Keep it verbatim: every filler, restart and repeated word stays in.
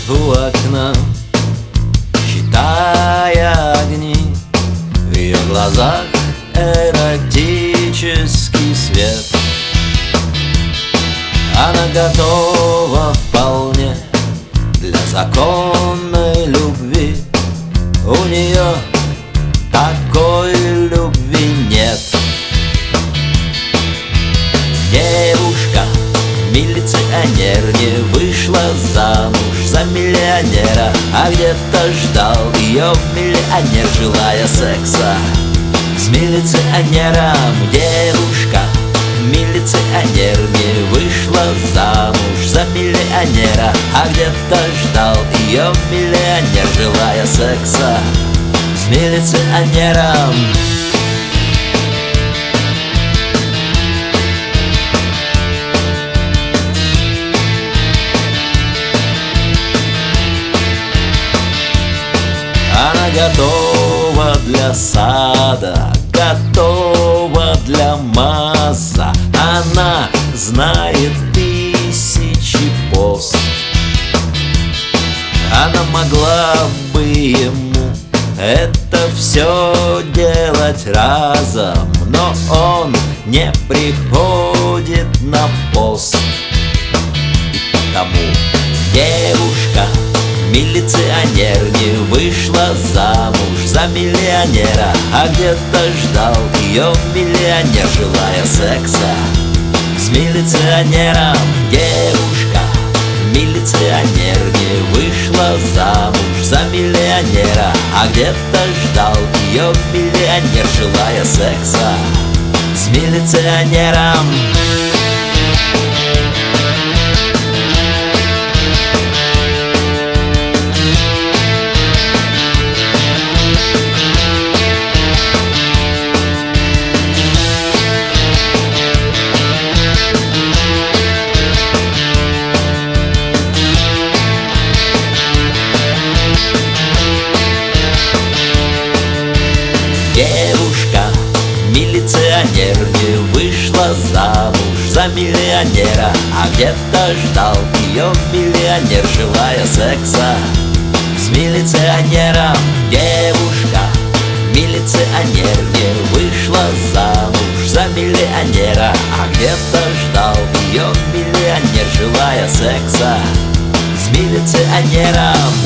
у окна, считая огни. В ее глазах эротический свет. Она готова вполне для законной любви. У нее такой любви нет. Девушка, милиционер, не вышла замуж за миллионера, а где-то ждал ее миллионер, желая секса с милиционером. Девушка, милиционер, не вышла замуж за миллионера, а где-то ждал ее миллионер, желая секса с милиционером. Она готова для сада, готова для масса. Она знает тысячи поз. Она могла бы ему это все делать разом, но он не приходит на пост. И потому девушка, милиционер, не вышла замуж за миллионера, а где-то ждал ее миллионер, желая секса с милиционером. Девушка, милиционер, не вышла замуж за миллионера, а где-то ждал ее миллионер, желая секса с милиционером. Девушка, милиционер, не вышла замуж за миллионера, а где-то ждал ее миллионер, желая секса с милиционером. Девушка, милиционер, не вышла замуж за миллионера, а где-то ждал ее миллионер, желая секса с милиционером.